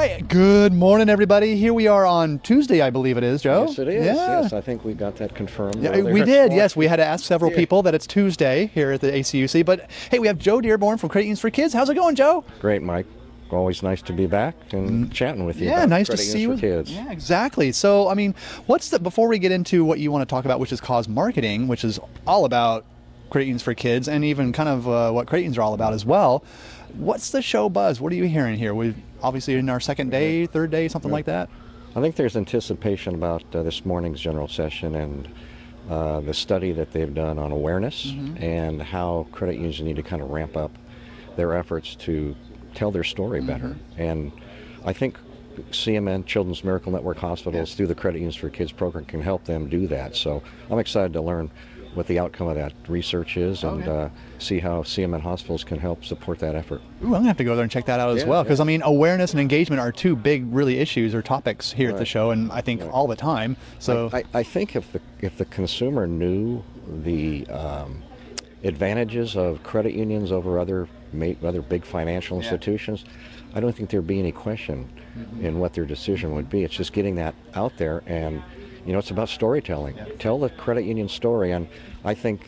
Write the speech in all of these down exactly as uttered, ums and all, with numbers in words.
right. Good morning, everybody. Here we are on Tuesday, I believe it is, Joe. Yes, it is. Yeah. Yes, I think we got that confirmed. Yeah, earlier. we did. Yes, we had to ask several Yeah. people that it's Tuesday here at the A C U C. But hey, we have Joe Dearborn from Credit Unions for Kids. How's it going, Joe? Great, Mike. Always nice to be back and chatting with you. Yeah, about nice to Credit see Unions you. for Kids. Yeah, exactly. So, I mean, what's the before we get into what you want to talk about, which is cause marketing, which is all about Credit Unions for Kids, and even kind of uh, what Credit Unions are all about as well. What's the show buzz? What are you hearing here? We've obviously in our second day, third day, something Yeah. like that. I think there's anticipation about uh, this morning's general session and uh, the study that they've done on awareness Mm-hmm. and how credit unions need to kind of ramp up their efforts to tell their story Mm-hmm. better. And I think C M N, Children's Miracle Network Hospitals, Yeah. through the Credit Unions for Kids program, can help them do that. So I'm excited to learn what the outcome of that research is and Okay. uh, see how C M N hospitals can help support that effort. Ooh, I'm gonna have to go there and check that out as Yeah, well, because yeah. I mean, awareness and engagement are two big, really issues or topics here at the Right. show, and I think Right. all the time. So I, I think if the if the consumer knew the um, advantages of credit unions over other ma- other big financial Yeah. institutions, I don't think there'd be any question in what their decision would be. It's just getting that out there, and you know, it's about storytelling. Yeah. Tell the credit union story, and I think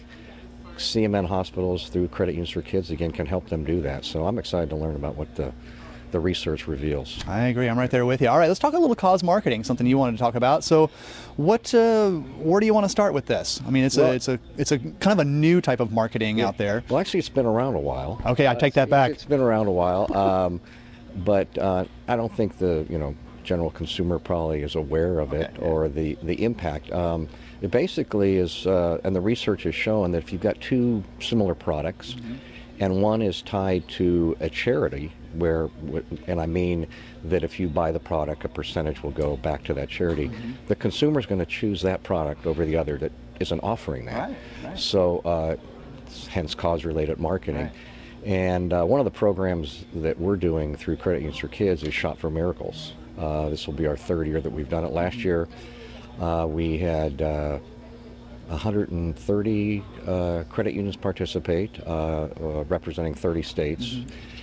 C M N hospitals through Credit Unions for Kids again can help them do that. So I'm excited to learn about what the the research reveals. I agree. I'm right there with you. All right, let's talk a little cause marketing, something you wanted to talk about. So, what, uh, where do you want to start with this? I mean, it's Well- a, it's a, it's a kind of a new type of marketing out there. Well, actually, it's been around a while. Okay, I take that back. It's been around a while, um, but uh, I don't think the you know general consumer probably is aware of it Okay, yeah. or the the impact. Um, it basically is, uh, and the research has shown that if you've got two similar products, Mm-hmm. and one is tied to a charity, where, and I mean that if you buy the product, a percentage will go back to that charity. Mm-hmm. The consumer is going to choose that product over the other that isn't offering that. Right, right. So, uh, hence cause-related marketing. Right. And uh, one of the programs that we're doing through Credit Unions for Kids is Shop for Miracles. Uh, this will be our third year that we've done it. Last year, uh, we had uh, one hundred thirty uh, credit unions participate, uh, uh, representing thirty states,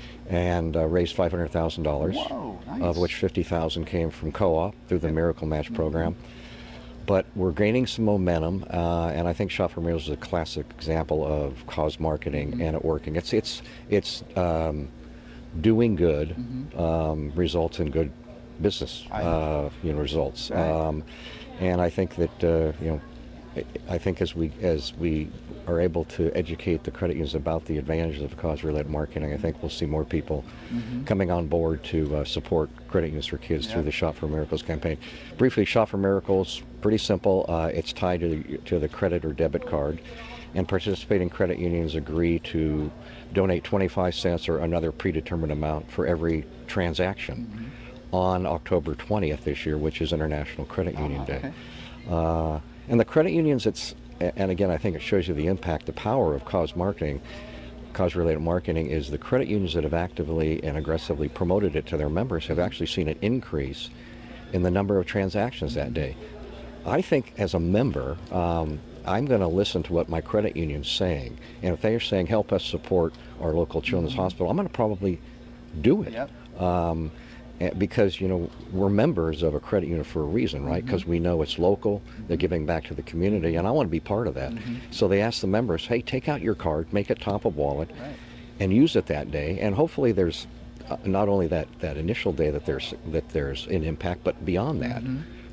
and uh, raised five hundred thousand dollars, Whoa, nice. of which fifty thousand dollars came from co-op through the Miracle Match program. But we're gaining some momentum, uh, and I think Shop for Miracles is a classic example of cause marketing and it working. It's it's it's um, doing good um, results in good business, I- uh, you know, results. Right. Um, and I think that uh, you know, I- I think as we as we are able to educate the credit unions about the advantages of cause-related marketing, I think we'll see more people coming on board to uh, support Credit Unions for Kids Yeah. through the Shop for Miracles campaign. Briefly, Shop for Miracles, pretty simple. Uh, it's tied to the, to the credit or debit card, and participating credit unions agree to donate twenty-five cents or another predetermined amount for every transaction on October twentieth this year, which is International Credit Union Day. okay. Uh, and the credit unions, it's, and again, I think it shows you the impact, the power of cause marketing, cause-related marketing, is the credit unions that have actively and aggressively promoted it to their members have actually seen an increase in the number of transactions that day. I think as a member, um, I'm going to listen to what my credit union's saying. And if they're saying, help us support our local children's hospital, I'm going to probably do it. Yep. Um, eh, because, you know, we're members of a credit union for a reason, right? Because we know it's local, they're giving back to the community, and I want to be part of that. So they ask the members, hey, take out your card, make it top of wallet, Right. and use it that day. And hopefully there's uh, not only that, that initial day that there's that there's an impact, but beyond that.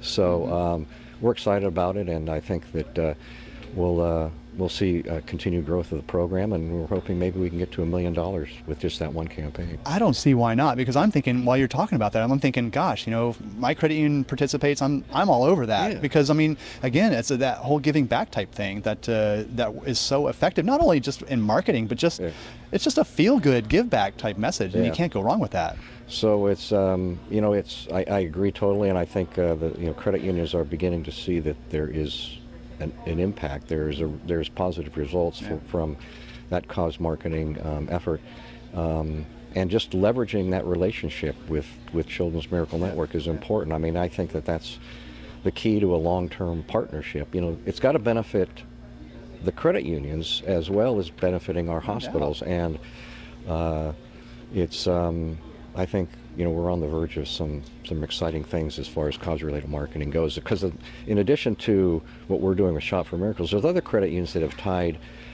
So um, we're excited about it, and I think that uh, we'll uh, we'll see uh, continued growth of the program, and we're hoping maybe we can get to a million dollars with just that one campaign. I don't see why not, because I'm thinking while you're talking about that, I'm thinking, gosh, you know, if my credit union participates, I'm I'm all over that. Yeah. Because I mean, again, it's a, that whole giving back type thing that uh, that is so effective, not only just in marketing, but just Yeah. it's just a feel good give back type message, and you Yeah. can't go wrong with that. So it's um, you know it's I, I agree totally, and I think uh, the you know credit unions are beginning to see that there is an, an impact. There's a there's positive results Yeah. for, from that cause marketing um, effort, um, and just leveraging that relationship with with Children's Miracle Network is important. I mean, I think that that's the key to a long-term partnership. You know, it's got to benefit the credit unions as well as benefiting our hospitals, and uh, it's um, I think you know, we're on the verge of some some exciting things as far as cause-related marketing goes. Because of, in addition to what we're doing with Shop for Miracles, there's other credit unions that have tied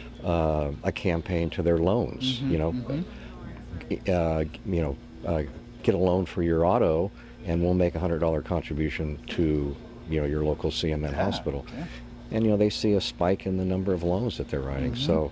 uh, a campaign to their loans. Mm-hmm, you know, mm-hmm. uh, you know, uh, get a loan for your auto, and we'll make a hundred dollar contribution to, you know, your local C M N Yeah, hospital. yeah. And you know, they see a spike in the number of loans that they're writing. Mm-hmm. So.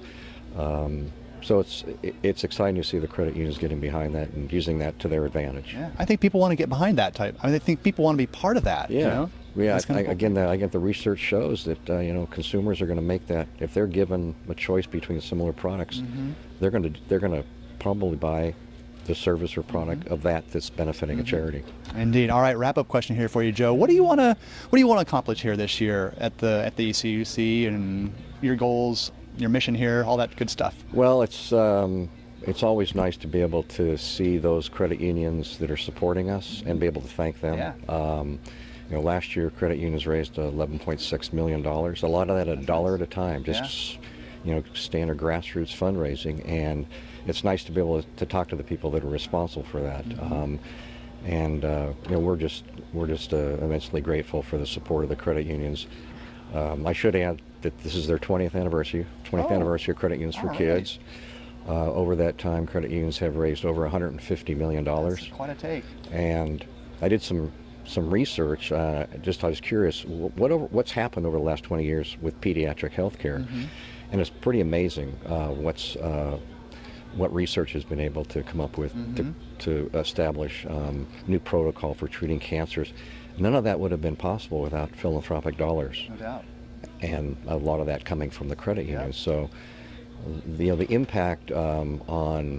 Um, So it's it's exciting to see the credit unions getting behind that and using that to their advantage. Yeah, I think people want to get behind that type. I mean, I think people want to be part of that. Yeah, you know? yeah. That's I, kinda cool. Again, the, again, the research shows that uh, you know, consumers are going to make that, if they're given a choice between similar products, Mm-hmm. they're going to they're going to probably buy the service or product Mm-hmm. of that that's benefiting Mm-hmm. a charity. Indeed. All right, wrap up question here for you, Joe. What do you want to what do you want to accomplish here this year at the at the E C U C, and your goals, your mission here, all that good stuff? Well, it's um, it's always nice to be able to see those credit unions that are supporting us and be able to thank them. Yeah. Um, you know, last year credit unions raised eleven point six million dollars. A lot of that a dollar at a time, just you know, standard grassroots fundraising, and it's nice to be able to, to talk to the people that are responsible for that. Mm-hmm. Um, and uh, you know, we're just we're just uh, immensely grateful for the support of the credit unions. Um, I should add that this is their twentieth anniversary, twentieth Oh. anniversary of Credit Unions for All right. Kids. Uh, over that time, credit unions have raised over one hundred fifty million dollars. That's quite a take. And I did some some research. Uh, just I was curious, what over, what's happened over the last twenty years with pediatric healthcare, Mm-hmm. and it's pretty amazing uh, what's uh, what research has been able to come up with Mm-hmm. to, to establish um, new protocol for treating cancers. None of that would have been possible without philanthropic dollars, No doubt. and a lot of that coming from the credit Yep. unions. So, the, you know, the impact um, on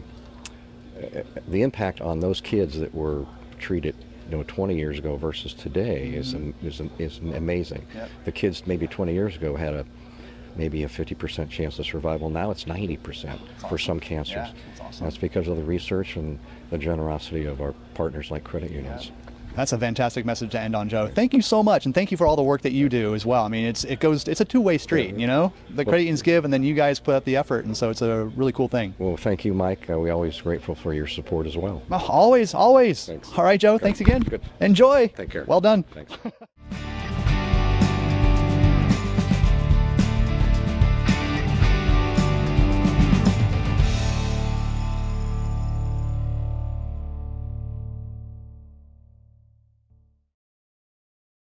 uh, the impact on those kids that were treated, you know, twenty years ago versus today is Mm-hmm. is is amazing. Yep. The kids maybe twenty years ago had a maybe a fifty percent chance of survival. Now it's ninety percent for awesome. some cancers. Yeah, that's awesome. That's because of the research and the generosity of our partners like credit unions. That's a fantastic message to end on, Joe. Thank you so much, and thank you for all the work that you do as well. I mean, it's it goes it's a two-way street, you know. The credit unions give, and then you guys put up the effort, and so it's a really cool thing. Well, thank you, Mike. Uh, we're always grateful for your support as well. Oh, always, always. Thanks. All right, Joe. Thanks again. Good. Enjoy. Take care. Well done. Thanks.